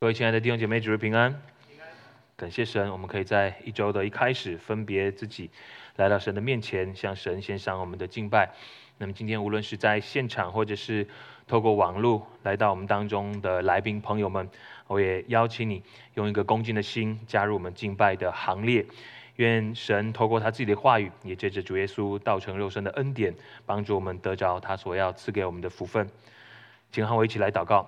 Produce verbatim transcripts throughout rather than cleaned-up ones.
各位亲爱的弟兄姐妹，主日平安。感谢神，我们可以在一周的一开始分别自己来到神的面前，向神献上我们的敬拜。那么今天无论是在现场，或者是透过网络来到我们当中的来宾朋友们，我也邀请你用一个恭敬的心加入我们敬拜的行列。愿神透过他自己的话语，也借着主耶稣道成肉身的恩典，帮助我们得着他所要赐给我们的福分。请和我一起来祷告。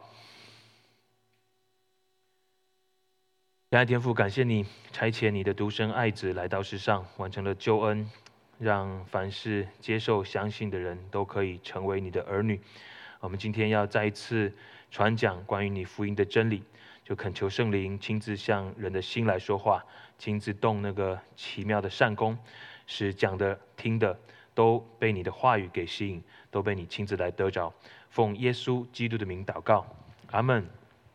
亲爱的天父，感谢你差遣你的独生爱子来到世上，完成了救恩，让凡是接受相信的人都可以成为你的儿女。我们今天要再一次传讲关于你福音的真理，就恳求圣灵亲自向人的心来说话，亲自动那个奇妙的善功，使讲的听的都被你的话语给吸引，都被你亲自来得着。奉耶稣基督的名祷告，阿们。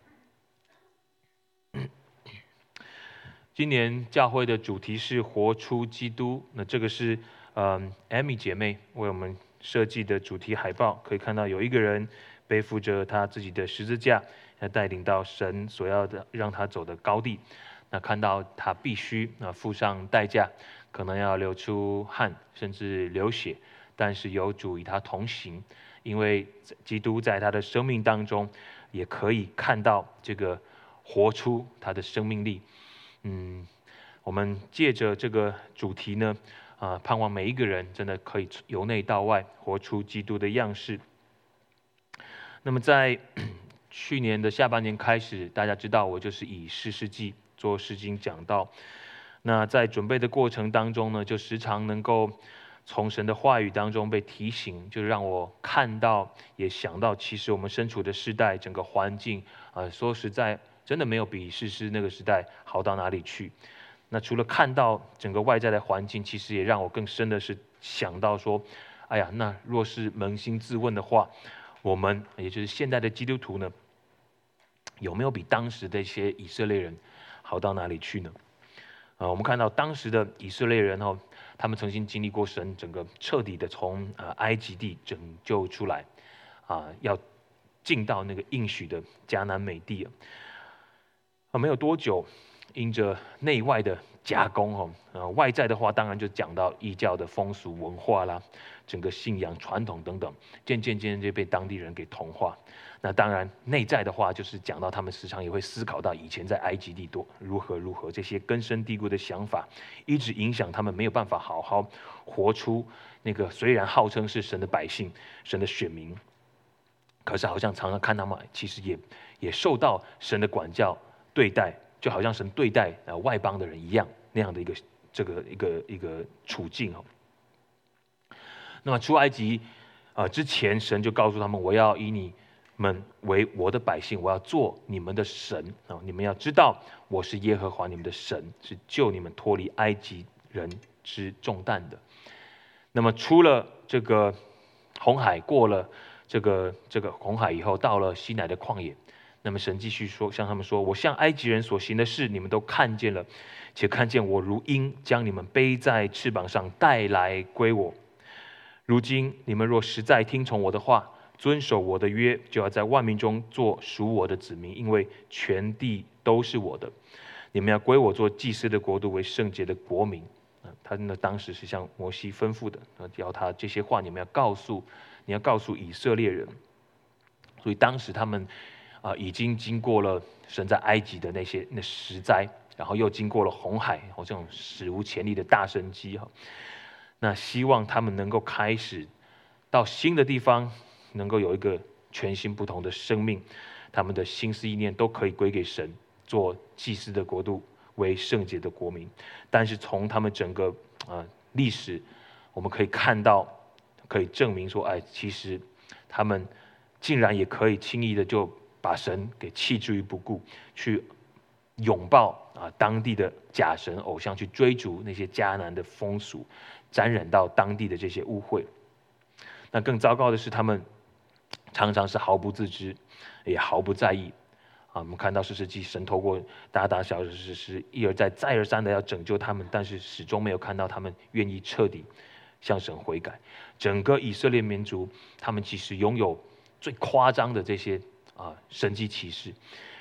今年教会的主题是活出基督，那这个是嗯 Amy 姐妹为我们设计的主题海报，可以看到有一个人背负着他自己的十字架，要带领到神所要的让他走的高地。那看到他必须啊付上代价，可能要流出汗，甚至流血，但是有主与他同行，因为基督在他的生命当中，也可以看到这个活出他的生命力。嗯，我们借着这个主题呢，啊、呃，盼望每一个人真的可以由内到外活出基督的样式。那么在去年的下半年开始，大家知道我就是以士师记做诗经讲道。那在准备的过程当中呢，就时常能够从神的话语当中被提醒，就让我看到，也想到，其实我们身处的时代，整个环境，啊、呃，说实在。真的没有比士师那个时代好到哪里去。那除了看到整个外在的环境，其实也让我更深的是想到说，哎呀，那若是扪心自问的话，我们也就是现代的基督徒呢，有没有比当时的一些以色列人好到哪里去呢？啊，我们看到当时的以色列人哦，他们曾经经历过神整个彻底的从啊埃及地拯救出来，啊，要进到那个应许的迦南美地。啊，没有多久，因着内外的加工哦，呃，外在的话当然就讲到异教的风俗文化啦，整个信仰传统等等，渐渐渐渐就被当地人给同化。那当然内在的话，就是讲到他们时常也会思考到以前在埃及地多如何如何，这些根深蒂固的想法，一直影响他们没有办法好好活出那个虽然号称是神的百姓、神的选民，可是好像常常看他们其实也也受到神的管教。对待就好像神对待呃外邦的人一样，那样的一个这个一个一个处境哦。那么出埃及啊、呃、之前，神就告诉他们：我要以你们为我的百姓，我要做你们的神啊、哦！你们要知道我是耶和华你们的神，是救你们脱离埃及人之重担的。那么出了这个红海，过了这个这个红海以后，到了西乃的旷野。那么神继续说，向他们说：我向埃及人所行的事，你们都看见了，且看见我如鹰将你们背在翅膀上带来归我。如今你们若实在听从我的话，遵守我的约，就要在万民中做属我的子民，因为全地都是我的。你们要归我做祭司的国度，为圣洁的国民。他呢当时是向摩西吩咐的，要他这些话你们要告诉，你要告诉以色列人。所以当时他们。啊、呃，已经经过了神在埃及的那些那十灾，然后又经过了红海，哦，这种史无前例的大神迹哈。那希望他们能够开始到新的地方，能够有一个全新不同的生命，他们的心思意念都可以归给神，做祭司的国度，为圣洁的国民。但是从他们整个啊、呃、历史，我们可以看到，可以证明说，哎，其实他们竟然也可以轻易的就。把神给弃之于不顾，去拥抱啊当地的假神偶像，去追逐那些迦南的风俗，沾染到当地的这些污秽。那更糟糕的是，他们常常是毫不自知，也毫不在意。啊，我们看到士师记，神透过大大小小的事实，一而再、再而三的要拯救他们，但是始终没有看到他们愿意彻底向神悔改。整个以色列民族，他们其实拥有最夸张的这些。啊，神迹奇事，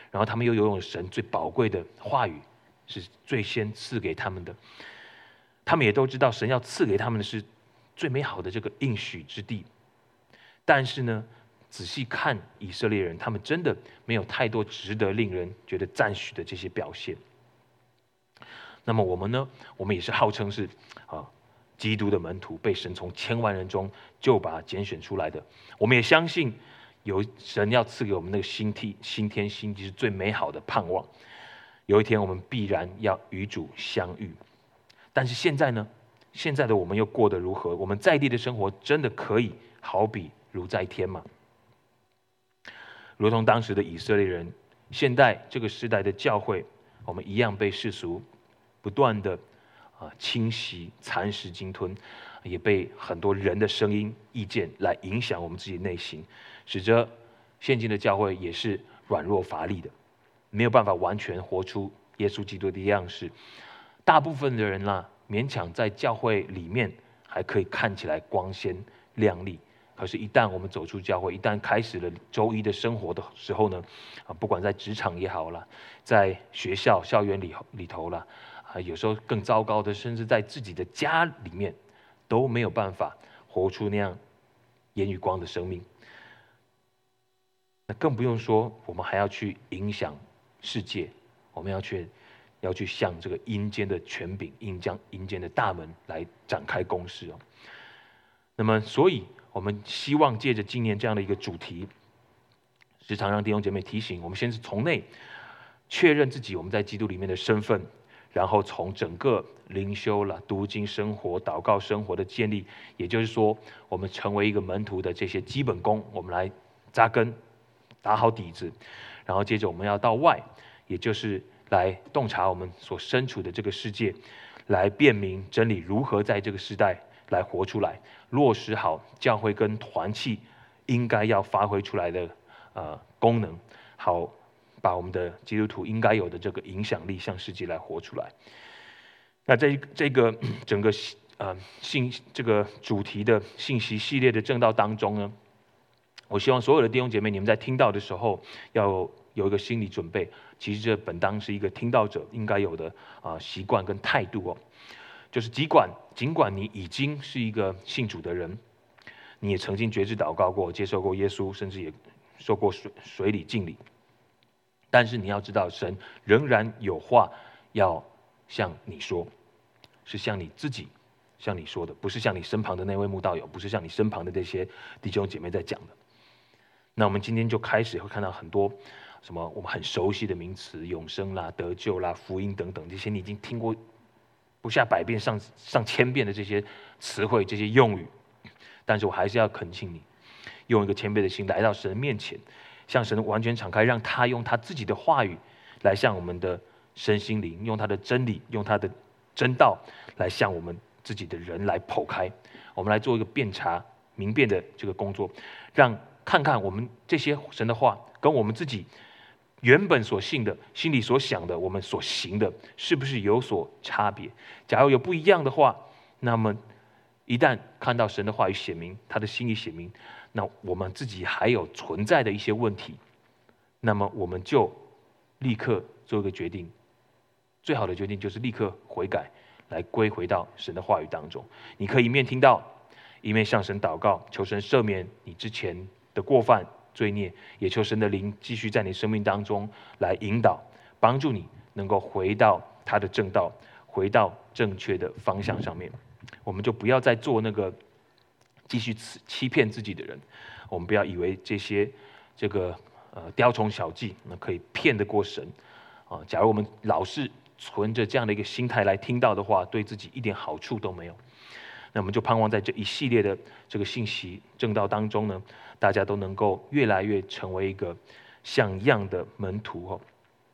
然后他们又拥有神最宝贵的话语，是最先赐给他们的。他们也都知道神要赐给他们的是最美好的这个应许之地。但是呢，仔细看以色列人，他们真的没有太多值得令人觉得赞许的这些表现。那么我们呢？我们也是号称是啊基督的门徒，被神从千万人中就把拣选出来的。我们也相信有神要赐给我们那个新天新天新地是最美好的盼望。有一天我们必然要与主相遇。但是现在呢？现在的我们又过得如何？我们在地的生活真的可以好比如在天吗？如同当时的以色列人，现代这个时代的教会，我们一样被世俗不断的啊侵袭、蚕食、鲸吞，也被很多人的声音、意见来影响我们自己的内心，使得现今的教会也是软弱乏力的，没有办法完全活出耶稣基督的样式。大部分的人啦、啊，勉强在教会里面还可以看起来光鲜亮丽，可是，一旦我们走出教会，一旦开始了周一的生活的时候呢，啊，不管在职场也好啦，在学校校园里里头啦，啊，有时候更糟糕的，甚至在自己的家里面，都没有办法活出那样烟与光的生命。那更不用说，我们还要去影响世界，我们要去。要去向这个阴间的权柄、阴将阴间的大门来展开攻势哦。那么，所以我们希望借着今年这样的一个主题，时常让弟兄姐妹提醒我们，先是从内确认自己我们在基督里面的身份，然后从整个灵修了、读经生活、祷告生活的建立，也就是说，我们成为一个门徒的这些基本功，我们来扎根、打好底子，然后接着我们要到外，也就是来洞察我们所身处的这个世界，来辨明真理如何在这个时代来活出来，落实好教会跟团契应该要发挥出来的呃功能，好把我们的基督徒应该有的这个影响力向世界来活出来。那在这个整个呃信这个主题的信息系列的正道当中呢，我希望所有的弟兄姐妹，你们在听到的时候要有一个心理准备，其实这本当是一个听到者应该有的啊习惯跟态度哦，就是尽管尽管你已经是一个信主的人，你也曾经决志祷告过，接受过耶稣，甚至也受过水水礼敬礼，但是你要知道，神仍然有话要向你说，是向你自己向你说的，不是向你身旁的那位慕道友，不是向你身旁的这些弟兄姐妹在讲的。那我们今天就开始会看到很多什么我们很熟悉的名词，永生啦、得救啦、福音等等，这些你已经听过不下百遍、上上千遍的这些词汇、这些用语，但是我还是要恳请你，用一个谦卑的心来到神面前，向神完全敞开，让他用他自己的话语来向我们的身心灵，用他的真理，用他的真道来向我们自己的人来剖开，我们来做一个辨察明辨的这个工作，让看看我们这些神的话跟我们自己原本所信的、心里所想的、我们所行的，是不是有所差别？假如有不一样的话，那么一旦看到神的话语写明，他的心意写明，那我们自己还有存在的一些问题，那么我们就立刻做一个决定。最好的决定就是立刻悔改，来归回到神的话语当中。你可以一面听到，一面向神祷告，求神赦免你之前的过犯罪孽，也求神的灵继续在你生命当中来引导，帮助你能够回到他的正道，回到正确的方向上面。我们就不要再做那个继续欺骗自己的人，我们不要以为这些这个呃雕虫小技那可以骗得过神啊。假如我们老是存着这样的一个心态来听到的话，对自己一点好处都没有。那我们就盼望在这一系列的这个信息正道当中呢，大家都能够越来越成为一个像样的门徒哦。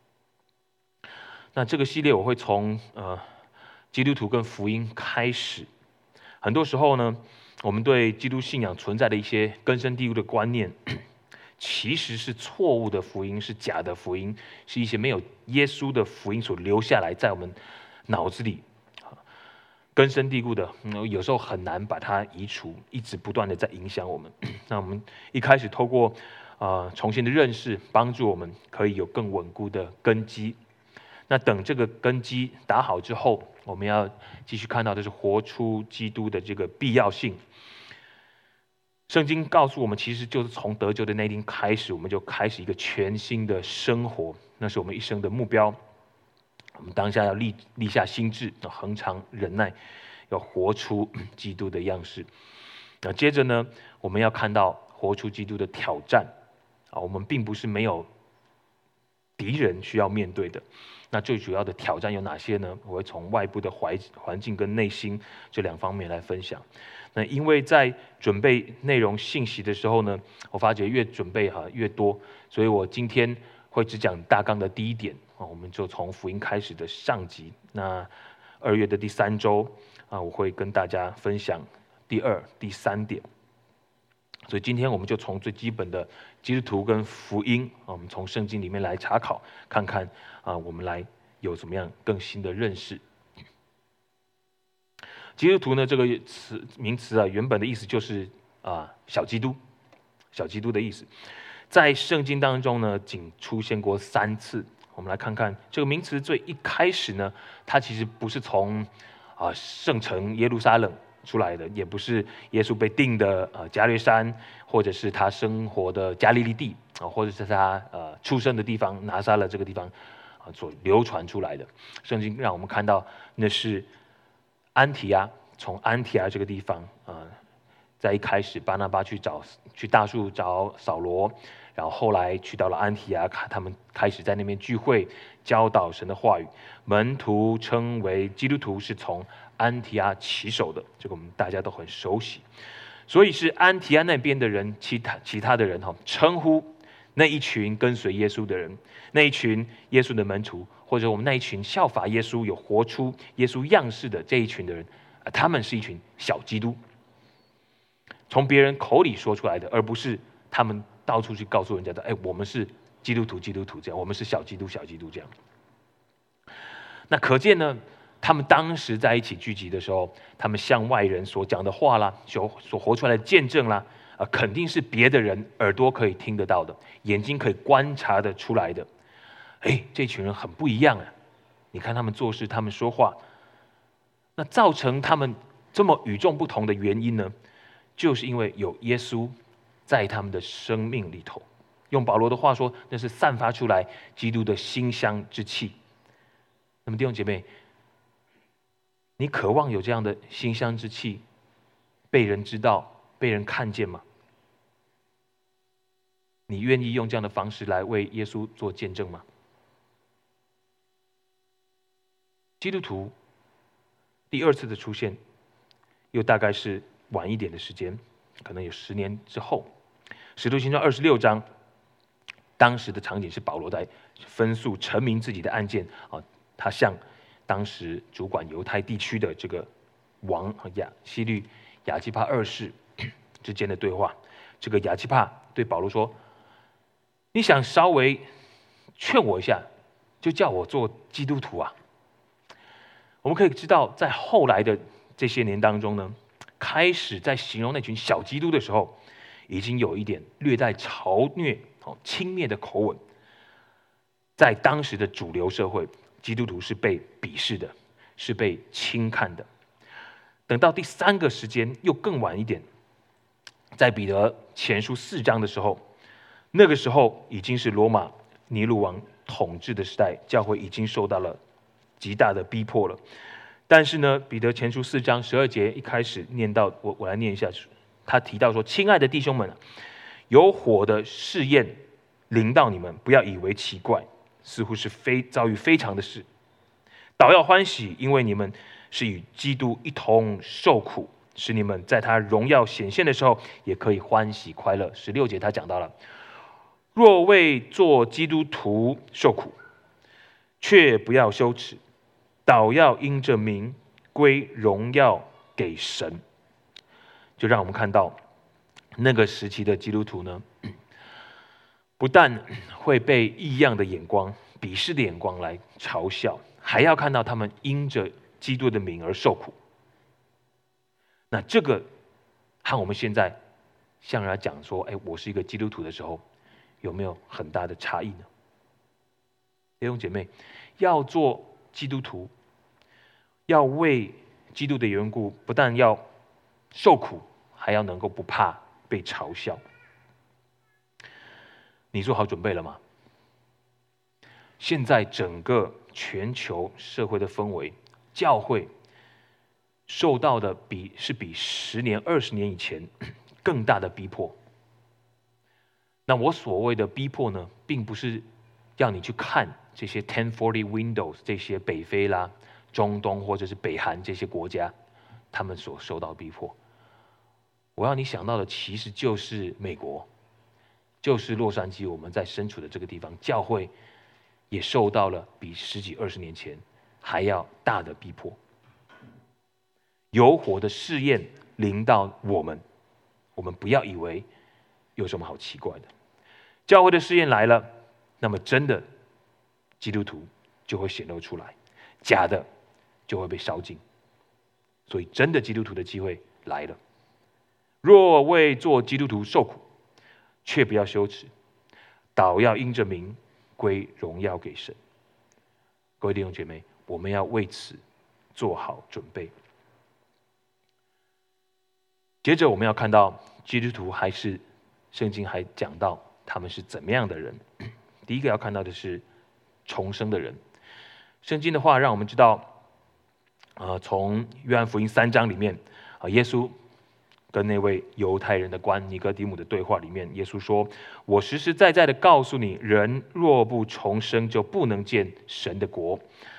那这个系列我会从呃基督徒跟福音开始。很多时候呢，我们对基督信仰存在的一些根深蒂固的观念，其实是错误的福音，是假的福音，是一些没有耶稣的福音所留下来在我们脑子里根深蒂固的，有时候很难把它移除，一直不断的在影响我们。那我们一开始透过呃重新的认识，帮助我们可以有更稳固的根基。那等这个根基打好之后，我们要继续看到的是活出基督的这个必要性。圣经告诉我们，其实就是从得救的那一天开始，我们就开始一个全新的生活，那是我们一生的目标。我们当下要立立下心志，要恒常忍耐，要活出基督的样式。那接着呢，我们要看到活出基督的挑战啊，我们并不是没有敌人需要面对的。那最主要的挑战有哪些呢？我会从外部的环环境跟内心这两方面来分享。那因为在准备内容信息的时候呢，我发觉越准备哈越多，所以我今天会只讲大纲的第一点啊，我们就从福音开始的上集。那二月的第三周啊，我会跟大家分享第二、第三点。所以今天我们就从最基本的基督徒跟福音啊，我们从圣经里面来查考，看看啊，我们来有怎么样更新的认识。基督徒呢，这个词名词啊，原本的意思就是啊小基督，小基督的意思，在圣经当中呢，仅出现过三次。我们来看看这个名词最一开始呢，它其实不是从啊圣城耶路撒冷出来的，也不是耶稣被定的呃加略山，或者是他生活的加利利地啊，或者是他呃出生的地方拿撒勒这个地方啊所流传出来的。圣经让我们看到那是安提阿，从安提阿这个地方啊，在一开始巴拿巴去找去大树找扫罗，然后后来去到了安提阿，他们开始在那边聚会，教导神的话语。门徒称为基督徒，是从安提阿起手的，这个我们大家都很熟悉。所以是安提阿那边的人，其他其他的人哈，称呼那一群跟随耶稣的人，那一群耶稣的门徒，或者我们那一群效法耶稣、有活出耶稣样式的这一群的人，他们是一群小基督，从别人口里说出来的，而不是他们到处去告诉人家的。哎，我们是基督徒，基督徒这样，我们是小基督，小基督这样。那可见呢，他们当时在一起聚集的时候，他们向外人所讲的话啦，所所活出来的见证啦，啊，肯定是别的人耳朵可以听得到的，眼睛可以观察得出来的。哎，这群人很不一样啊！你看他们做事，他们说话，那造成他们这么与众不同的原因呢，就是因为有耶稣在他们的生命里头。用保罗的话说，那是散发出来基督的馨香之气。那么弟兄姐妹，你渴望有这样的馨香之气，被人知道、被人看见吗？你愿意用这样的方式来为耶稣做见证吗？基督徒第二次的出现，又大概是晚一点的时间，可能有十年之后。使徒行传二十六章，当时的场景是保罗在分诉陈明自己的案件啊，他向当时主管犹太地区的这个王亚希律亚基帕二世之间的对话。这个亚基帕对保罗说：“你想稍微劝我一下，就叫我做基督徒啊？”我们可以知道，在后来的这些年当中呢，开始在形容那群小基督的时候，已经有一点略带嘲谑、轻蔑的口吻。在当时的主流社会，基督徒是被鄙视的，是被轻看的。等到第三个时间又更晚一点，在彼得前书四章的时候，那个时候已经是罗马尼禄王统治的时代，教会已经受到了极大的逼迫了。但是呢，彼得前书四章十二节一开始念到，我我来念一下，他提到说：“亲爱的弟兄们，有火的试验临到你们，不要以为奇怪，似乎是非遭遇非常的事，倒要欢喜，因为你们是与基督一同受苦，使你们在他荣耀显现的时候，也可以欢喜快乐。”十六节他讲到了：“若为做基督徒受苦，却不要羞耻，倒要因着名归荣耀给神。”就让我们看到那个时期的基督徒呢，不但会被异样的眼光、鄙视的眼光来嘲笑，还要看到他们因着基督的名而受苦。那这个和我们现在向人家讲说：“哎，我是一个基督徒”的时候， 有没有很大的差异呢？弟兄姐妹，要做基督徒，要为基督的缘故，不但要受苦，还要能够不怕被嘲笑。你做好准备了吗？现在整个全球社会的氛围，教会受到的比是比十年、二十年以前更大的逼迫。那我所谓的逼迫呢，并不是要你去看这些 ten forty Windows 这些北非啦、中东或者是北韩这些国家，他们所受到的逼迫。我要你想到的其实就是美国，就是洛杉矶，我们在身处的这个地方，教会也受到了比十几二十年前还要大的逼迫。有火的试验临到我们，我们不要以为有什么好奇怪的。教会的试验来了，那么真的基督徒就会显露出来，假的就会被烧尽。所以真的基督徒的机会来了。若为做基督徒受苦，却不要羞耻，倒要因着名归荣耀给神。各位弟兄姐妹，我们要为此做好准备。接着我们要看到基督徒还是圣经还讲到他们是怎么样的人。第一个要看到的是重生的人。圣经的话让我们知道，呃，从约翰福音三章里面，啊，耶稣跟那位犹太人的官尼哥底母的对话里面，耶稣说：“我实实在在的告诉你，人若不重生，就不能见神的国。”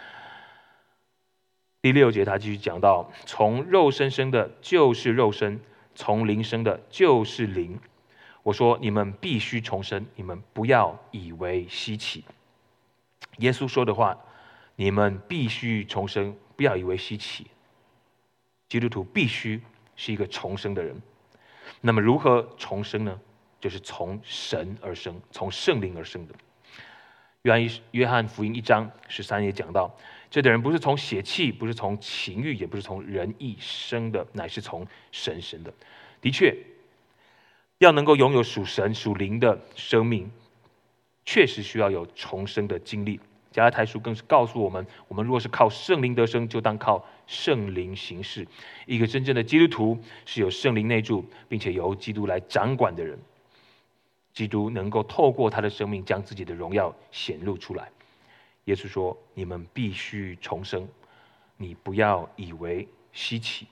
第六节他继续讲到，从肉身生的就是肉身，从灵生的就是灵。我说你们必须重生，你们不要以为稀奇。耶稣说的话，你们必须重生，不要以为稀奇。基督徒必须是一个重生的人。那么如何重生呢？就是从神而生，从圣灵而生的。约翰约翰福音一章十三也讲到，这的人不是从血气，不是从情欲，也不是从人意生的，乃是从神生的。的确，要能够拥有属神属灵的生命，确实需要有重生的经历。加拉太书更是告诉我们，我们若是靠圣灵得生，就当靠圣灵行事。一个真正的基督徒是有圣灵内住，并且由基督来掌管的人。基督能够透过他的生命将自己的荣耀显露出来。耶稣说：“你们必须重生，你不要以为稀奇。”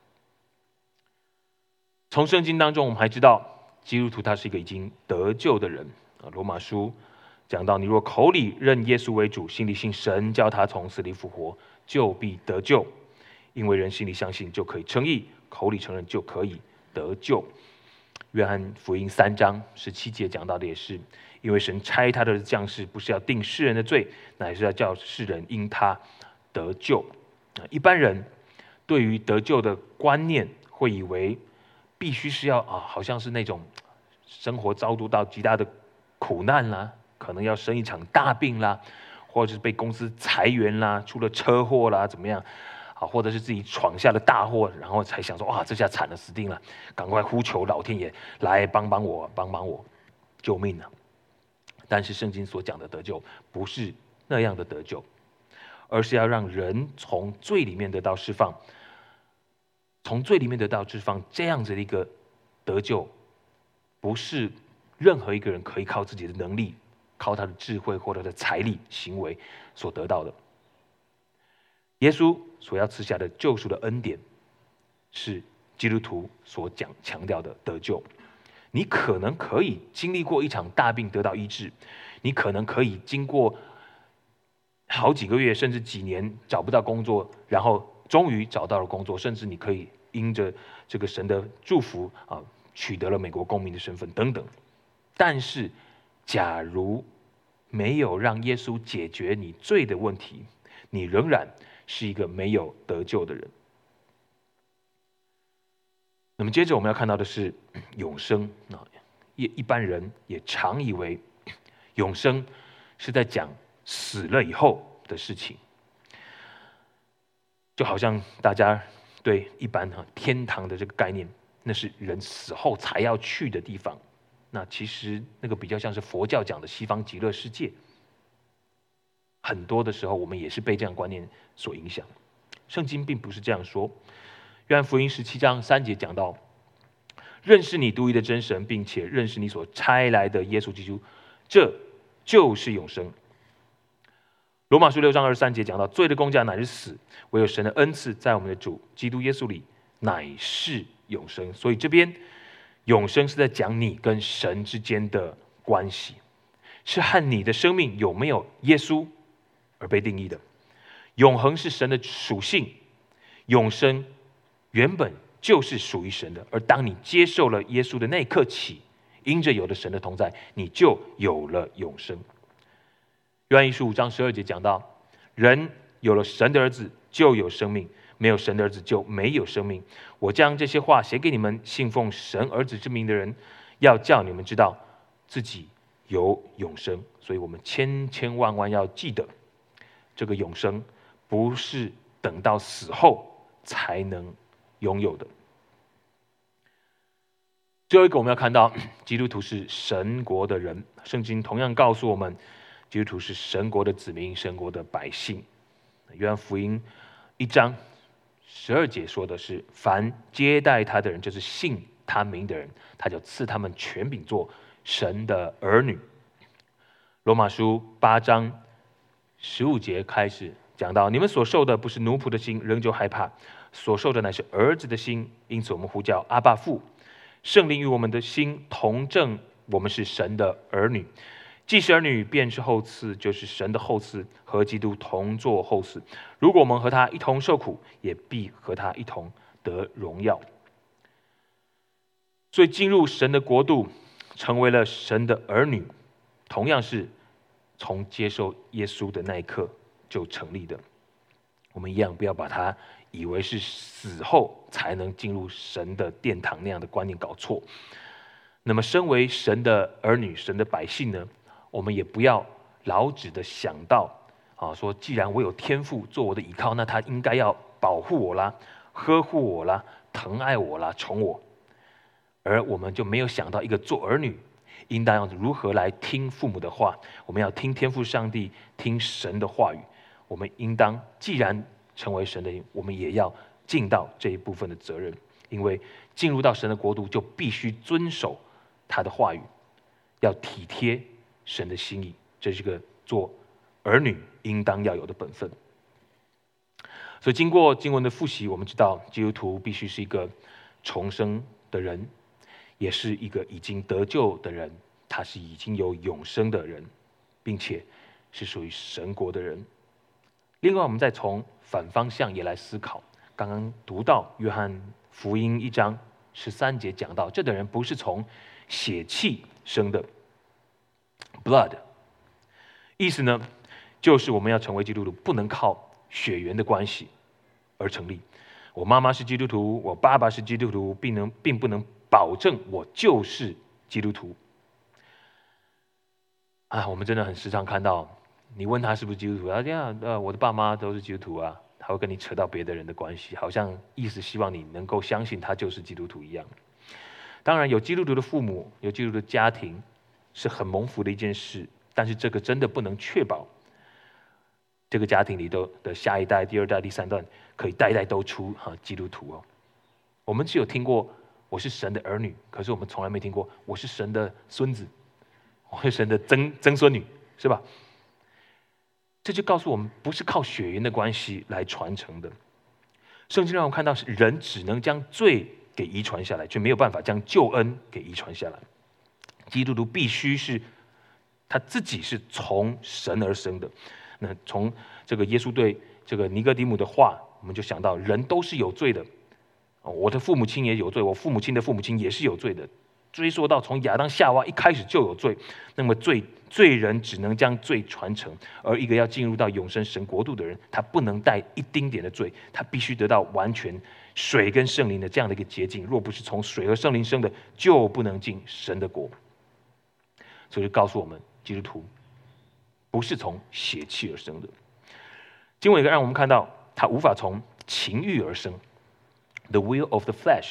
从圣经当中，我们还知道，基督徒他是一个已经得救的人。罗马书讲到，你若口里认耶稣为主，心里信神叫他从死里复活，就必得救。因为人心里相信就可以称义，口里承认就可以得救。约翰福音三章十七节讲到的也是，因为神差他的降世，不是要定世人的罪，乃是要叫世人因他得救。一般人对于得救的观念，会以为必须是要啊，好像是那种生活遭遇到极大的苦难啦，可能要生一场大病啦，或者是被公司裁员啦，出了车祸啦，怎么样？啊，或者是自己闯下了大祸，然后才想说，哇，这下惨了，死定了，赶快呼求老天爷来帮帮我，帮帮我，救命啊！但是圣经所讲的得救，不是那样的得救，而是要让人从罪里面得到释放，从罪里面得到释放，这样子的一个得救，不是任何一个人可以靠自己的能力、靠他的智慧或者他的财力、行为所得到的。耶稣所要赐下的救赎的恩典，是基督徒所讲强调的得救。你可能可以经历过一场大病得到医治，你可能可以经过好几个月甚至几年找不到工作，然后终于找到了工作，甚至你可以因着这个神的祝福啊，取得了美国公民的身份等等。但是，假如没有让耶稣解决你罪的问题，你仍然是一个没有得救的人。那么接着我们要看到的是永生啊，一一般人也常以为永生是在讲死了以后的事情，就好像大家对一般哈天堂的这个概念，那是人死后才要去的地方， 那其实那个比较像是佛教讲的西方极乐世界。很多的时候，我们也是被这样的观念所影响。圣经并不是这样说。约翰福音十七章三节讲到，认识你独一的真神，并且认识你所差来的耶稣基督，这就是永生。罗马书六章二十三节讲到，罪的工价乃是死，唯有神的恩赐在我们的主基督耶稣里乃是永生。所以这边永生是在讲你跟神之间的关系，是和你的生命有没有耶稣而被定义的。永恒是神的属性，永生原本就是属于神的，而当你接受了耶稣的那一刻起，因着有了神的同在，你就有了永生。约翰一书五章十二节讲到，人有了神的儿子就有生命，没有神的儿子就没有生命。我将这些话写给你们信奉神儿子之名的人，要叫你们知道自己有永生。所以我们千千万万要记得，这个永生不是等到死后才能拥有的。最后一个我们要看到，基督徒是神国的人。圣经同样告诉我们，基督徒是神国的子民，神国的百姓。约翰福音一章十二节说的是，凡接待他的人，就是信他名的人，他就赐他们权柄做神的儿女。罗马书八章十五节开始讲到，你们所受的不是奴仆的心，仍旧害怕，所受的乃是儿子的心，因此我们呼叫阿爸父。圣灵与我们的心同证，我们是神的儿女。既是儿女，便是后嗣，就是神的后嗣，和基督同作后嗣。如果我们和他一同受苦，也必和他一同得荣耀。所以进入神的国度，成为了神的儿女，同样是从接受耶稣的那一刻就成立的。我们一样不要把它以为是死后才能进入神的殿堂那样的观念搞错。那么身为神的儿女，神的百姓呢，我们也不要老只的想到啊，说既然我有天父做我的依靠，那他应该要保护我啦，呵护我啦，疼爱我啦，宠我。而我们就没有想到一个做儿女应当要如何来听父母的话。我们要听天父上帝，听神的话语。我们应当既然成为神的人，我们也要尽到这一部分的责任。因为进入到神的国度，就必须遵守他的话语，要体贴神的心意，这是个做儿女应当要有的本分。所以经过经文的复习，我们知道基督徒必须是一个重生的人，也是一个已经得救的人，他是已经有永生的人，并且是属于神国的人。另外我们再从反方向也来思考，刚刚读到约翰福音一章十三节讲到，这等人不是从血气生的 blood， 意思呢就是我们要成为基督徒，不能靠血缘的关系而成立。我妈妈是基督徒，我爸爸是基督徒，并能并不能保证我就是基督徒。啊，我们真的很时常看到，你问他是不是基督徒，他讲呃我的爸妈都是基督徒啊，他会跟你扯到别的人的关系，好像意思希望你能够相信他就是基督徒一样。当然有基督徒的父母，有基督徒的家庭是很蒙福的一件事，但是这个真的不能确保这个家庭里头的下一代、第二代、第三代可以代代都出哈基督徒哦。我们只有听过我是神的儿女，可是我们从来没听过我是神的孙子，我是神的曾曾孙女，是吧？这就告诉我们，不是靠血缘的关系来传承的。圣经让我们看到，是人只能将罪给遗传下来，却没有办法将救恩给遗传下来。基督徒必须是他自己是从神而生的。那从这个耶稣对这个尼哥底母的话，我们就想到，人都是有罪的。我的父母亲也有罪，我父母亲的父母亲也是有罪的。追溯到从亚当夏娃一开始就有罪，那么罪罪人只能将罪传承，而一个要进入到永生神国度的人，他不能带一丁点的罪，他必须得到完全水跟圣灵的这样的一个洁净。若不是从水和圣灵生的，就不能进神的国。所以就告诉我们，基督徒不是从血气而生的。经文也让我们看到，他无法从情欲而生 ，the will of the flesh。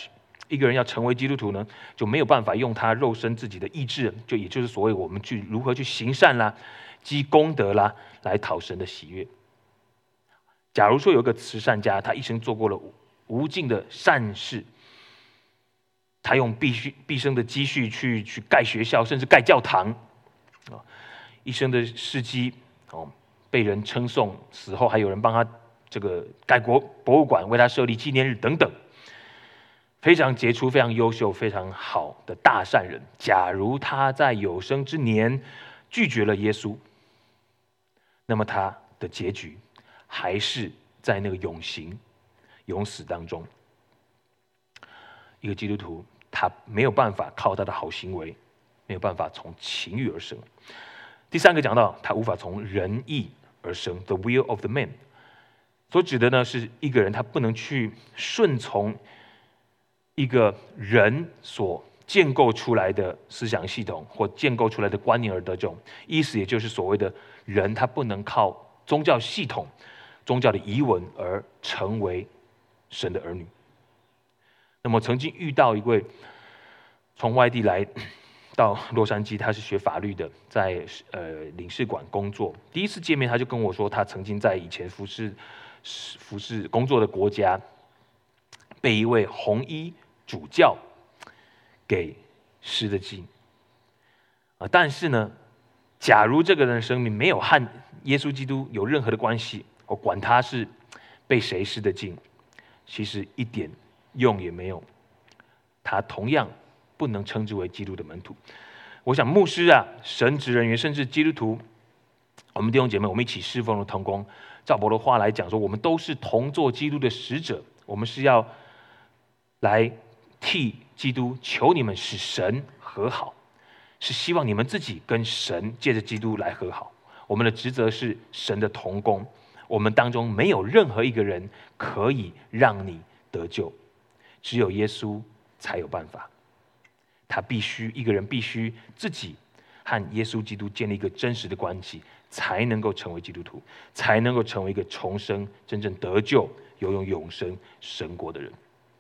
一个人要成为基督徒呢，就没有办法用他肉身自己的意志，就也就是所谓我们去如何去行善啦、积功德啦，来讨神的喜悦。假如说有一个慈善家，他一生做过了无尽的善事，他用毕续毕生的积蓄去去盖学校，甚至盖教堂，啊，一生的事迹哦，被人称颂，死后还有人帮他这个盖国博物馆，为他设立纪念日等等。非常杰出、非常优秀、非常好的大善人，假如他在有生之年拒绝了耶稣，那么他的结局还是在那个永刑、永死当中。一个基督徒，他没有办法靠他的好行为，没有办法从情欲而生。第三个讲到，他无法从仁义而生 ，the will of the man， 所指的呢是一个人他不能去顺从一个人所建构出来的思想系统或建构出来的观念而得救，意思也就是所谓的人他不能靠宗教系统、宗教的遗文而成为神的儿女。那么曾经遇到一位从外地来到洛杉矶，他是学法律的，在呃领事馆工作。第一次见面，他就跟我说，他曾经在以前服侍服侍工作的国家，被一位红衣主教给施了禁啊。但是呢，假如这个人的生命没有和耶稣基督有任何的关系，我管他是被谁施的禁，其实一点用也没有，他同样不能称之为基督的门徒。我想牧师啊、神职人员，甚至基督徒，我们弟兄姐妹，我们一起侍奉的同工，照保罗的话来讲说，我们都是同作基督的使者，我们是要来替基督求你们使神和好，是希望你们自己跟神借着基督来和好。我们的职责是神的同工，我们当中没有任何一个人可以让你得救，只有耶稣才有办法。他必须一个人必须自己和耶稣基督建立一个真实的关系，才能够成为基督徒，才能够成为一个重生、真正得救、拥有永生神国的人。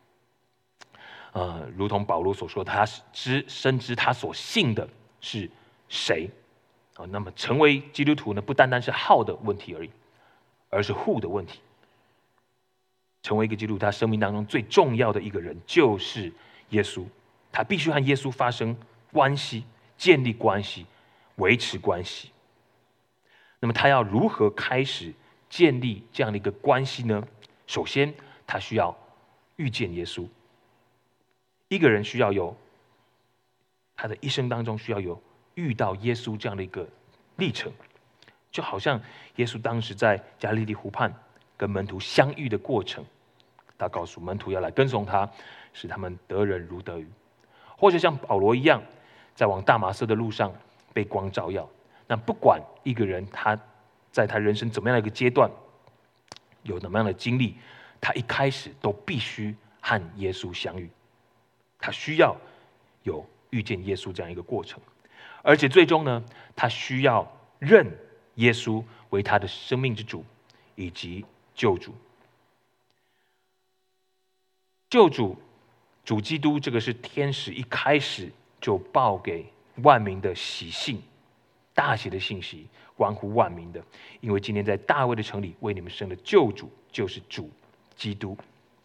呃，如同保罗所说，他知深知他所信的是谁啊、呃。那么成为基督徒呢，不单单是 how 的问题而已，而是 who 的问题。成为一个基督徒，他生命当中最重要的一个人就是耶稣，他必须和耶稣发生关系，建立关系，维持关系。那么他要如何开始建立这样的一个关系呢？首先，他需要遇见耶稣。一个人需要有他的一生当中需要有遇到耶稣这样的一个历程，就好像耶稣当时在加利利湖畔跟门徒相遇的过程，他告诉门徒要来跟从他，使他们得人如得鱼。或者像保罗一样，在往大马色的路上被光照耀。那不管一个人他在他人生怎么样的一个阶段，有怎么样的经历，他一开始都必须和耶稣相遇。他需要有遇见耶稣这样一个过程，而且最终呢，他需要认耶稣为他的生命之主以及救主。救主主基督，这个是天使一开始就报给万民的喜信，大喜的信息，关乎万民的。因为今天在大卫的城里为你们生的救主就是主基督。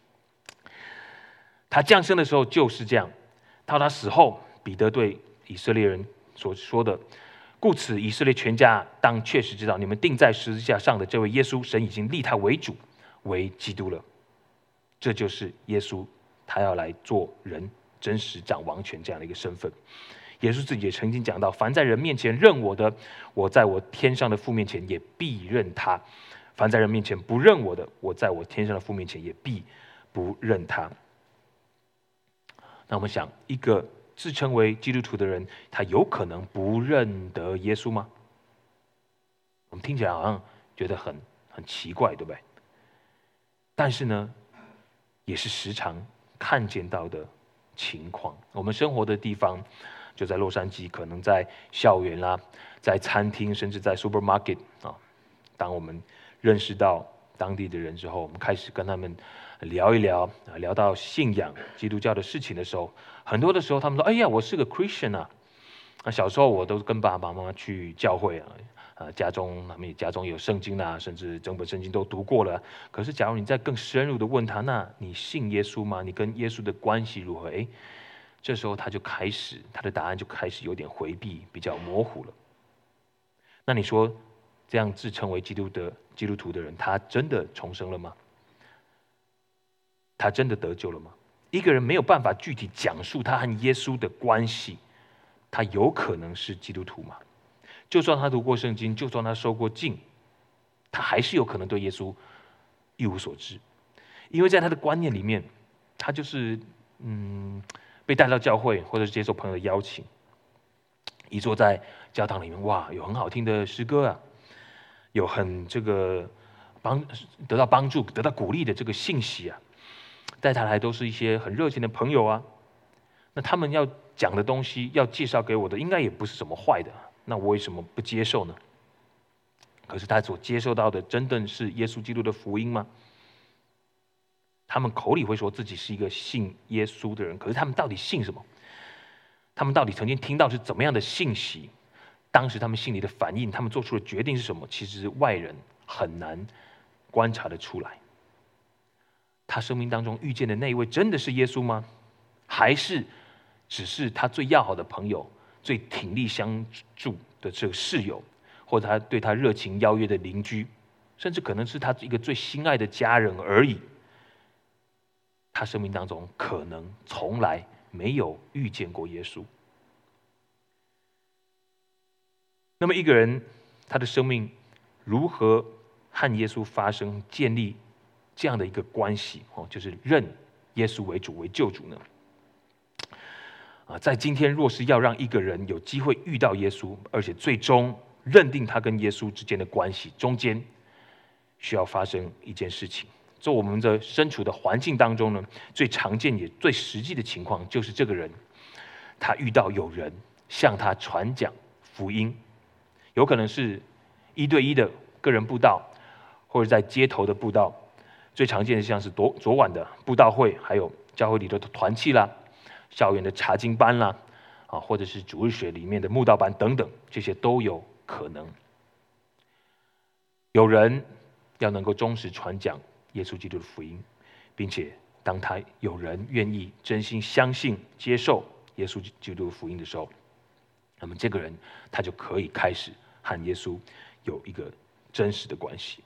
他降生的时候就是这样，到他死后，彼得对以色列人所说的，故此以色列全家当确实知道，你们钉在十字架上的这位耶稣，神已经立他为主，为基督了。这就是耶稣，他要来做人真实掌王权这样的一个身份。耶稣自己也曾经讲到，凡在人面前认我的，我在我天上的父面前也必认他；凡在人面前不认我的，我在我天上的父面前也必不认他。那我们想，一个自称为基督徒的人，他有可能不认得耶稣吗？我们听起来好像觉得很很奇怪，对不对？但是呢，也是时常看见到的情况。我们生活的地方就在洛杉矶，可能在校园啦，在餐厅，甚至在 supermarket 啊。当我们认识到当地的人之后，我们开始跟他们聊一聊啊，聊到信仰基督教的事情的时候，很多的时候他们说：“哎呀，我是个 Christian 啊。”啊，小时候我都跟爸爸妈妈去教会啊，呃，家中他们也家中有圣经啦，甚至整本圣经都读过了。可是，假如你再更深入的问他，那你信耶稣吗？你跟耶稣的关系如何？哎，这时候他就开始，他的答案就开始有点回避，比较模糊了。那你说，这样自称为基督的基督徒的人，他真的重生了吗？他真的得救了吗？一个人没有办法具体讲述他和耶稣的关系，他有可能是基督徒吗？就算他读过圣经，就算他受过浸，他还是有可能对耶稣一无所知，因为在他的观念里面，他就是嗯被带到教会，或者是接受朋友的邀请，一坐在教堂里面，哇，有很好听的诗歌啊，有很这个帮得到帮助、得到鼓励的这个信息啊，带他来都是一些很热情的朋友啊。那他们要讲的东西，要介绍给我的，应该也不是什么坏的。那我为什么不接受呢？可是他所接受到的，真的是耶稣基督的福音吗？他们口里会说自己是一个信耶稣的人，可是他们到底信什么？他们到底曾经听到是怎么样的信息？当时他们心里的反应，他们做出的决定是什么？其实外人很难观察得出来。他生命当中遇见的那一位，真的是耶稣吗？还是只是他最要好的朋友，最挺力相助的这个室友，或者他对他热情邀约的邻居，甚至可能是他一个最心爱的家人而已。他生命当中可能从来没有遇见过耶稣。那么一个人他的生命如何和耶稣发生建立这样的一个关系，就是认耶稣为主为救主呢？啊，在今天，若是要让一个人有机会遇到耶稣，而且最终认定他跟耶稣之间的关系，中间需要发生一件事情。在我们的身处的环境当中呢，最常见也最实际的情况，就是这个人他遇到有人向他传讲福音，有可能是一对一的个人布道，或者在街头的布道。最常见的像是昨昨晚的布道会，还有教会里头的团契啦。校园的查经班啦，啊，或者是主日学里面的慕道班等等，这些都有可能。有人要能够忠实传讲耶稣基督的福音，并且当他有人愿意真心相信、接受耶稣基督的福音的时候，那么这个人他就可以开始和耶稣有一个真实的关系。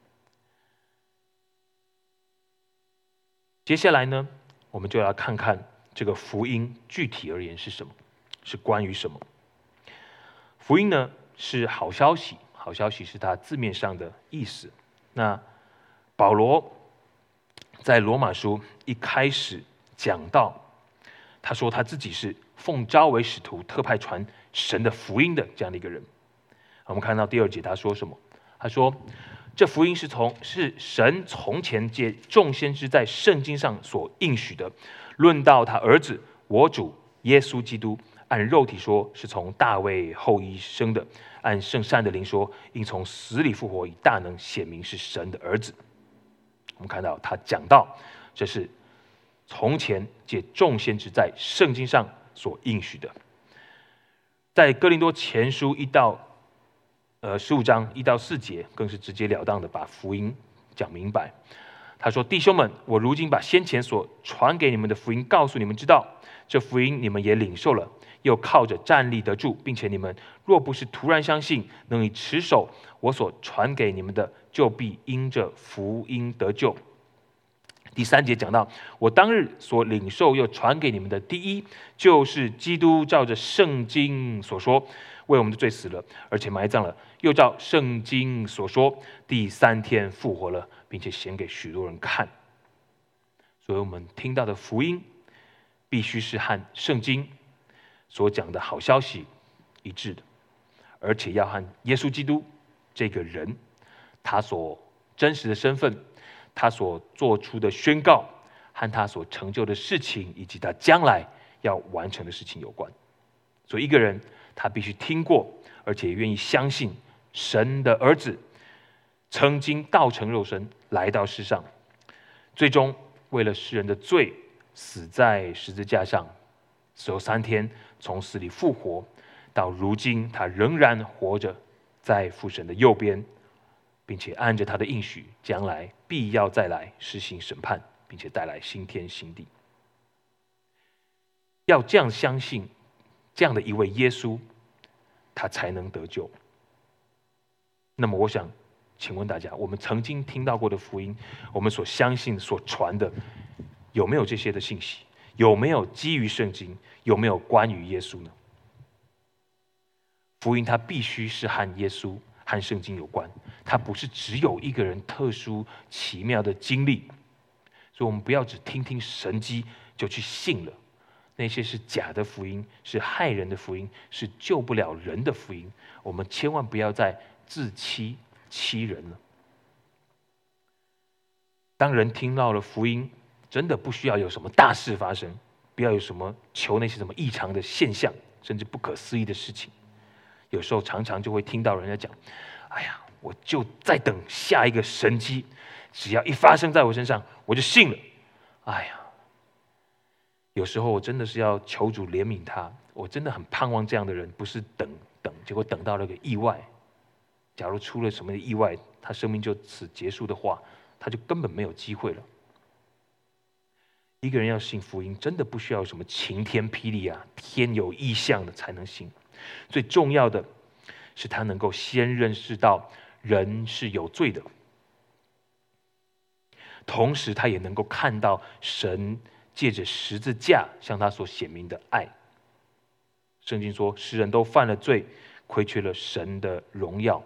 接下来呢，我们就要看看这个福音具体而言是什么，是关于什么？福音呢是好消息，好消息是它字面上的意思。那保罗在罗马书一开始讲到，他说他自己是奉召为使徒，特派传神的福音的这样的一个人。我们看到第二节他说什么？他说，这福音是从是神从前借众先知在圣经上所应许的。论到他儿子我主耶稣基督，按肉体说是从大卫后裔生的，按圣善的灵说应从死里复活，以大能显明是神的儿子。我们看到他讲到，这是从前借众先知在圣经上所应许的。在哥林多前书一到呃十五章一到四节，更是直截了当的把福音讲明白。他说：“弟兄们，我如今把先前所传给你们的福音告诉你们知道，这福音你们也领受了，又靠着站立得住，并且你们若不是突然相信，能以持守我所传给你们的，就必因着福音得救。”第三节讲到，我当日所领受又传给你们的，第一就是基督照着圣经所说，为我们的罪死了，而且埋葬了，又照圣经所说，第三天复活了，并且显给许多人看。所以我们听到的福音，必须是和圣经所讲的好消息一致的，而且要和耶稣基督这个人，他所真实的身份，他所做出的宣告，和他所成就的事情，以及他将来要完成的事情有关。所以一个人他必须听过，而且愿意相信神的儿子曾经道成肉身来到世上，最终为了世人的罪死在十字架上，死后三天从死里复活，到如今他仍然活着，在父神的右边，并且按着他的应许，将来必要再来施行审判，并且带来新天新地。要这样相信这样的一位耶稣，他才能得救。那么我想请问大家，我们曾经听到过的福音，我们所相信所传的，有没有这些的信息？有没有基于圣经？有没有关于耶稣呢？福音它必须是和耶稣和圣经有关，它不是只有一个人特殊奇妙的经历。所以我们不要只听听神迹就去信了，那些是假的福音，是害人的福音，是救不了人的福音。我们千万不要再自欺欺人了。当人听到了福音，真的不需要有什么大事发生，不要有什么求那些什么异常的现象，甚至不可思议的事情。有时候常常就会听到人家讲：“哎呀，我就在等下一个神迹，只要一发生在我身上，我就信了。”哎呀，有时候我真的是要求主怜悯他，我真的很盼望这样的人不是等等，结果等到了个意外。假如出了什么意外，他生命就此结束的话，他就根本没有机会了。一个人要信福音，真的不需要什么晴天霹雳啊、天有异象的才能信。最重要的是，他能够先认识到人是有罪的，同时他也能够看到神借着十字架向他所显明的爱。圣经说，世人都犯了罪，亏缺了神的荣耀。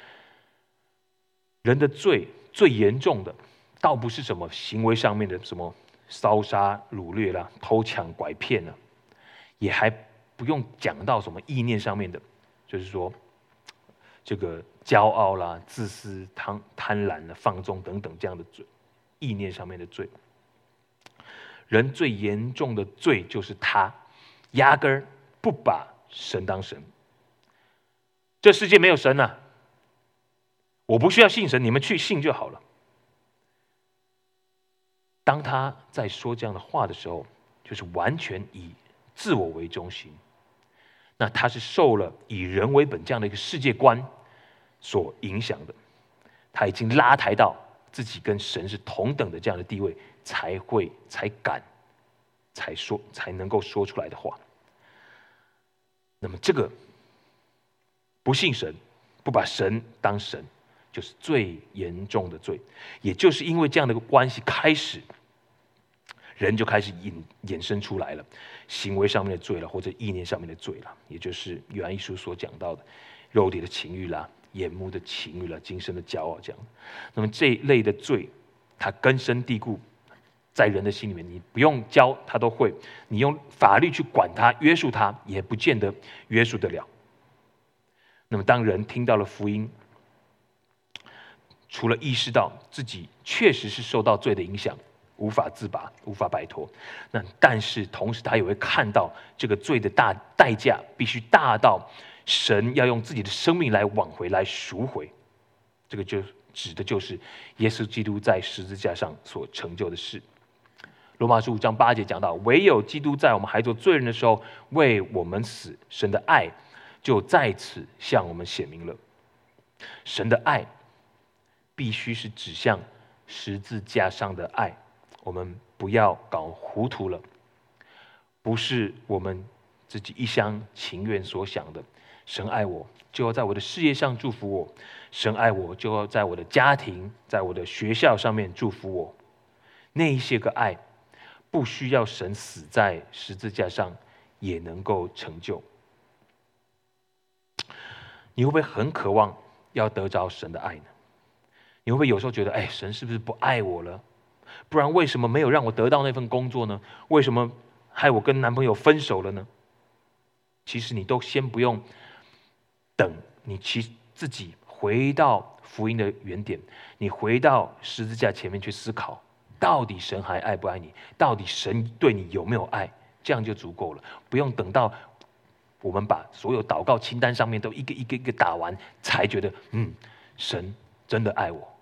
人的罪最严重的，倒不是什么行为上面的什么烧杀掳掠啦、偷抢拐骗啦，也还不用讲到什么意念上面的，就是说这个骄傲啦、自私、贪贪婪啦、放纵等等这样的罪，意念上面的罪。人最严重的罪就是他压根儿不把神当神。这世界没有神啊，我不需要信神，你们去信就好了。当他在说这样的话的时候，就是完全以自我为中心。那他是受了以人为本这样的一个世界观所影响的，他已经拉抬到自己跟神是同等的这样的地位，才会才敢才说才能够说出来的话。那么这个不信神，不把神当神，就是最严重的罪。也就是因为这样的一个关系开始，人就开始引衍生出来了行为上面的罪了，或者意念上面的罪了，也就是约翰一书所讲到的肉体的情欲啦、眼目的情欲啦、今生的骄傲这样。那么这一类的罪，它根深蒂固在人的心里面，你不用教他都会，你用法律去管他、约束他，也不见得约束得了。那么当人听到了福音，除了意识到自己确实是受到罪的影响，无法自拔，无法摆脱，那但是同时他也会看到这个罪的大代价必须大到神要用自己的生命来挽回、来赎回。这个就指的就是耶稣基督在十字架上所成就的事。罗马书五章八节讲到，唯有基督在我们还做罪人的时候为我们死，神的爱就在此向我们显明了。神的爱必须是指向十字架上的爱，我们不要搞糊涂了。不是我们自己一厢情愿所想的，神爱我就要在我的事业上祝福我，神爱我就要在我的家庭、在我的学校上面祝福我。那一些个爱不需要神死在十字架上也能够成就。你会不会很渴望要得着神的爱呢？你会不会有时候觉得，哎，神是不是不爱我了？不然为什么没有让我得到那份工作呢？为什么害我跟男朋友分手了呢？其实你都先不用等，你其自己回到福音的原点，你回到十字架前面去思考，到底神还爱不爱你？到底神对你有没有爱？这样就足够了，不用等到我们把所有祷告清单上面都一个一个一个打完，才觉得嗯，神真的爱我。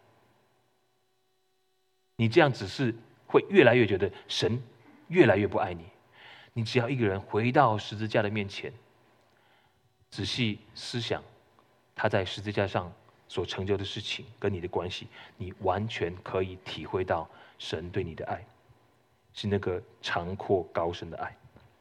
你这样只是会越来越觉得神越来越不爱你。你只要一个人回到十字架的面前，仔细思想他在十字架上所成就的事情跟你的关系，你完全可以体会到神对你的爱，是那个长阔高深的爱。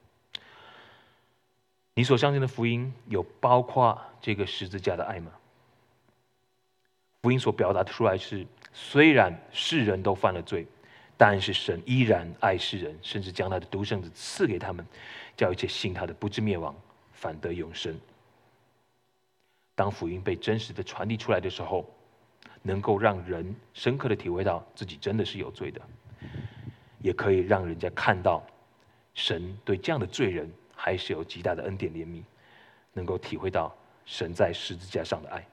你所相信的福音有包括这个十字架的爱吗？福音所表达出来是，虽然世人都犯了罪，但是神依然爱世人，甚至将他的独生子赐给他们，叫一切信他的不至灭亡，反得永生。当福音被真实的传递出来的时候，能够让人深刻的体会到自己真的是有罪的，也可以让人家看到神对这样的罪人还是有极大的恩典怜悯，能够体会到神在十字架上的爱。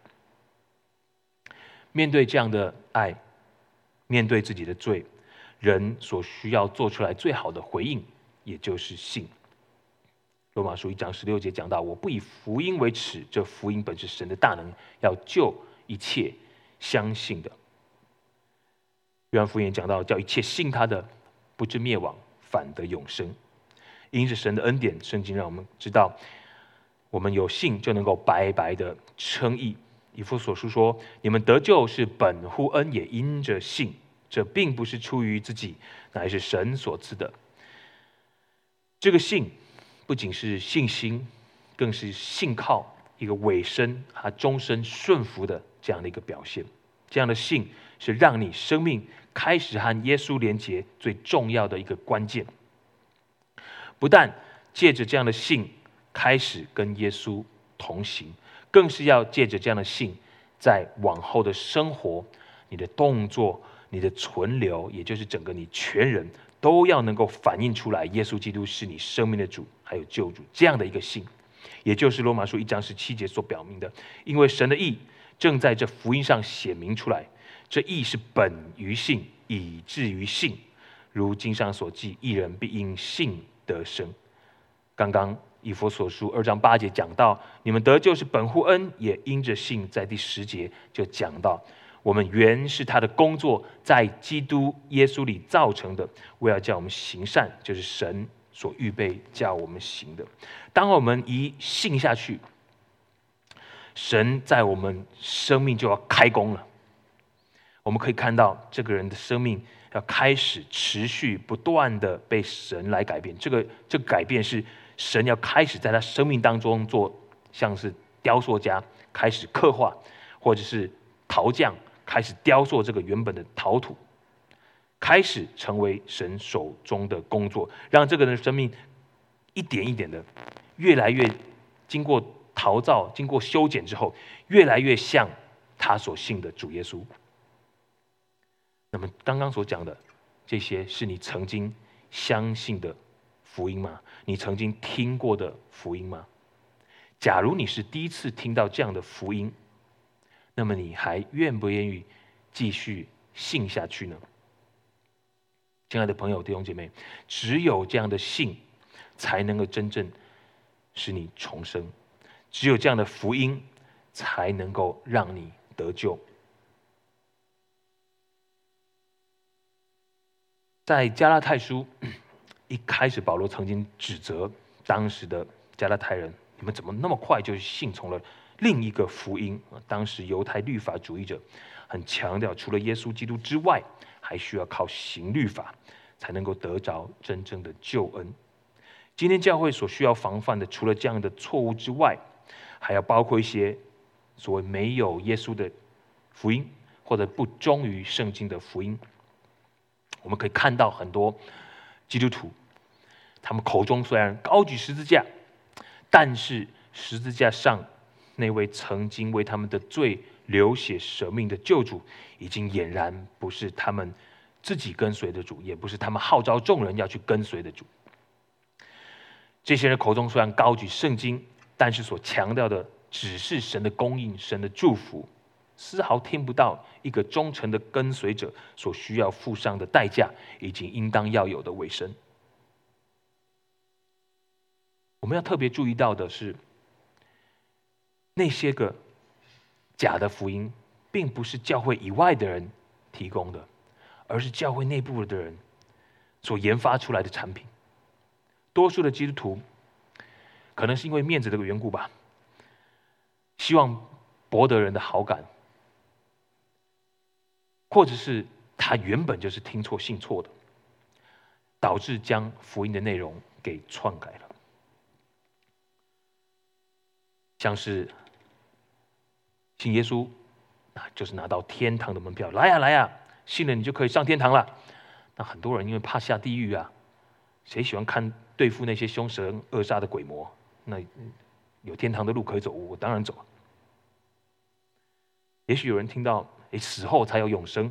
面对这样的爱，面对自己的罪，人所需要做出来最好的回应，也就是信。罗马书一章十六节讲到：“我不以福音为耻，这福音本是神的大能，要救一切相信的。”约翰福音讲到：“叫一切信他的，不至灭亡，反得永生。”因着神的恩典，圣经让我们知道，我们有信就能够白白的称义。以弗所书说：“你们得救是本乎恩，也因着信。这并不是出于自己，乃是神所赐的。”这个信不仅是信心，更是信靠一个委身和终身顺服的这样的一个表现。这样的信是让你生命开始和耶稣连结最重要的一个关键。不但借着这样的信开始跟耶稣同行，更是要借着这样的信，在往后的生活、你的动作、你的存留，也就是整个你全人，都要能够反映出来，耶稣基督是你生命的主，还有救主这样的一个信，也就是罗马书一章十七节所表明的。因为神的义正在这福音上显明出来，这义是本于信，以至于信。如经上所记，义人必因信得生。刚刚以弗所书二章八节讲到，你们得救是本乎恩，也因着信。在第十节就讲到，我们原是他的工作，在基督耶稣里造成的，为要叫我们行善，就是神所预备叫我们行的。当我们一信下去，神在我们生命就要开工了。我们可以看到这个人的生命要开始持续不断的被神来改变。这个这个改变是神要开始在他生命当中做，像是雕塑家开始刻画，或者是陶匠开始雕塑这个原本的陶土，开始成为神手中的工作，让这个人的生命一点一点的越来越经过陶造、经过修剪之后，越来越像他所信的主耶稣。那么刚刚所讲的这些，是你曾经相信的福音吗？你曾经听过的福音吗？假如你是第一次听到这样的福音，那么你还愿不愿意继续信下去呢？亲爱的朋友、弟兄姐妹，只有这样的信，才能够真正使你重生；只有这样的福音，才能够让你得救。在加拉太书一开始，保罗曾经指责当时的加拉太人：你们怎么那么快就信从了另一个福音？当时犹太律法主义者很强调，除了耶稣基督之外，还需要靠行律法才能够得着真正的救恩。今天教会所需要防范的，除了这样的错误之外，还要包括一些所谓没有耶稣的福音，或者不忠于圣经的福音。我们可以看到很多基督徒，他们口中虽然高举十字架，但是十字架上那位曾经为他们的罪流血舍命的救主，已经俨然不是他们自己跟随的主，也不是他们号召众人要去跟随的主。这些人口中虽然高举圣经，但是所强调的只是神的供应、神的祝福，丝毫听不到一个忠诚的跟随者所需要付上的代价，以及应当要有的委身。我们要特别注意到的是，那些个假的福音， 并不是教会以外的人提供的，而是教会内部的人所研发出来的产品。多数的基督徒可能是因为面子的缘故吧，希望博得人的好感，或者是他原本就是听错信错的，导致将福音的内容给篡改了。像是信耶稣，那就是拿到天堂的门票，来呀来呀，信了你就可以上天堂了。那很多人因为怕下地狱啊，谁喜欢看对付那些凶神恶煞的鬼魔？那有天堂的路可以走，我当然走。也许有人听到，哎，死后才有永生，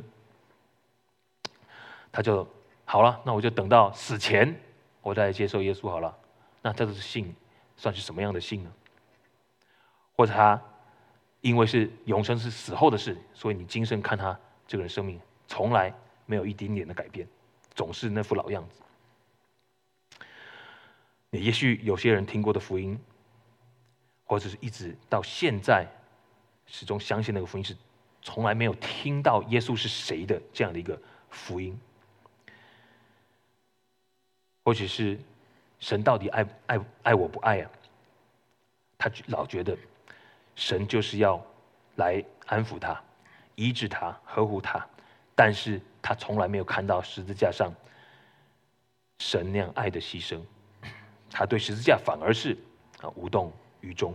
他就好了，那我就等到死前，我再来接受耶稣好了。那这个信算是什么样的信呢？或者他因为是永生是死后的事，所以你今生看他这个人生命从来没有一丁点的改变，总是那副老样子。也许有些人听过的福音，或者是一直到现在始终相信那个福音，是从来没有听到耶稣是谁的这样的一个福音，或者是神到底爱爱爱我不爱啊？他老觉得神就是要来安抚他、医治他、呵护他，但是他从来没有看到十字架上神那样爱的牺牲，他对十字架反而是啊无动于衷。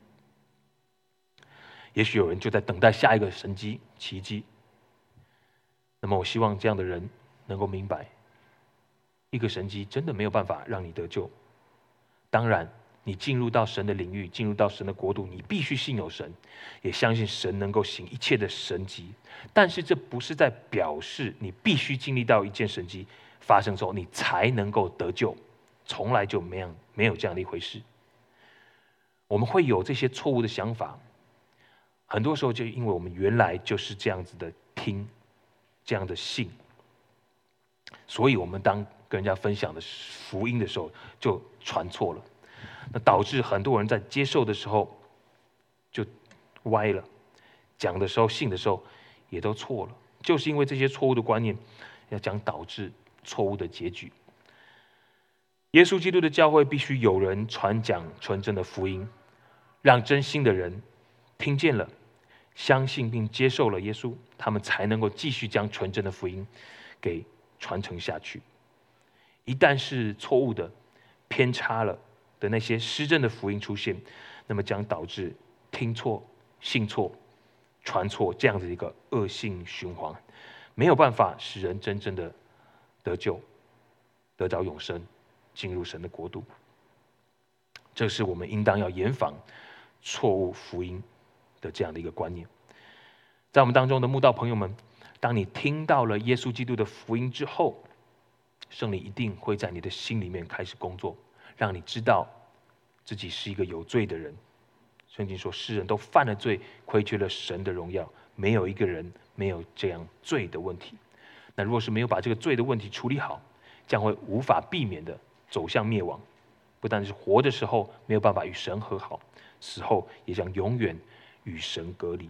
也许有人就在等待下一个神迹奇迹。那么我希望这样的人能够明白，一个神迹真的没有办法让你得救。当然你进入到神的领域，进入到神的国度，你必须信有神，也相信神能够行一切的神迹。但是这不是在表示你必须经历到一件神迹发生之后，你才能够得救，从来就没有没有这样的一回事。我们会有这些错误的想法，很多时候就因为我们原来就是这样子的听，这样的信，所以我们当跟人家分享的福音的时候就传错了，那导致很多人在接受的时候就歪了，讲的时候信的时候也都错了，就是因为这些错误的观念，要讲导致错误的结局。耶稣基督的教会必须有人传讲纯正的福音，让真心的人听见了，相信并接受了耶稣，他们才能够继续将纯正的福音给传承下去。一旦是错误的、偏差了的那些失真的福音出现，那么将导致听错、信错、传错这样的一个恶性循环，没有办法使人真正的得救、得着永生、进入神的国度。这是我们应当要严防错误福音的这样的一个观念。在我们当中的慕道朋友们，当你听到了耶稣基督的福音之后，圣灵一定会在你的心里面开始工作，让你知道自己是一个有罪的人。圣经说世人都犯了罪，亏缺了神的荣耀，没有一个人没有这样罪的问题。那如果是没有把这个罪的问题处理好，将会无法避免的走向灭亡。不但是活的时候没有办法与神和好，死后也将永远与神隔离。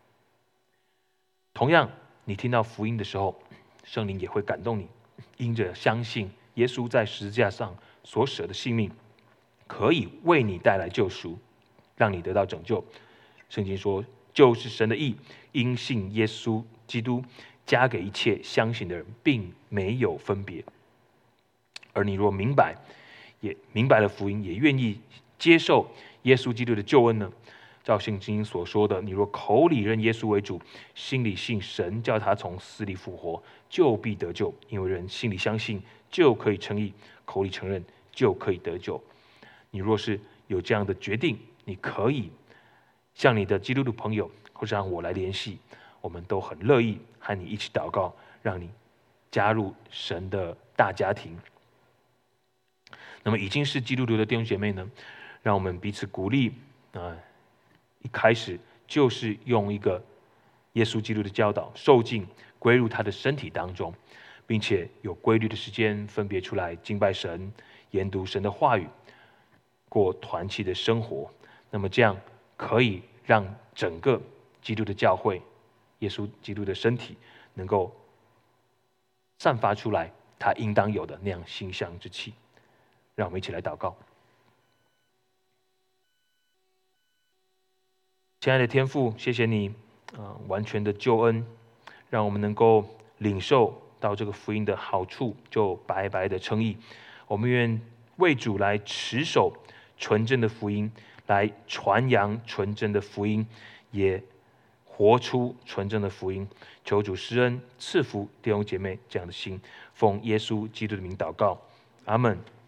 同样，你听到福音的时候，圣灵也会感动你，因着相信耶稣在十字架上所舍的性命，可以为你带来救赎，让你得到拯救。圣经说，就是神的义，因信耶稣基督，加给一切相信的人，并没有分别。而你若明白，也明白了福音，也愿意接受耶稣基督的救恩呢？照圣经所说的，你若口里认耶稣为主，心里信神叫他从死里复活，就必得救。因为人心里相信，就可以称义；口里承认，就可以得救。你若是有这样的决定，你可以向你的基督徒朋友，或者让我来联系，我们都很乐意和你一起祷告，让你加入神的大家庭。那么已经是基督徒的弟兄姐妹呢，让我们彼此鼓励啊、呃！一开始就是用一个耶稣基督的教导受尽归入他的身体当中，并且有规律的时间分别出来敬拜神、研读神的话语，过团契的生活。那么这样可以让整个基督的教会耶稣基督的身体能够散发出来他应当有的那样馨香之气。让我们一起来祷告。亲爱的天父，谢谢你，呃，完全的救恩，让我们能够领受到这个福音的好处，就白白的称义。我们愿为主来持守纯正的福音，来传扬纯正的福音，也活出纯正的福音。求主施恩赐福弟兄姐妹这样的心，奉耶稣基督的名祷告，阿们。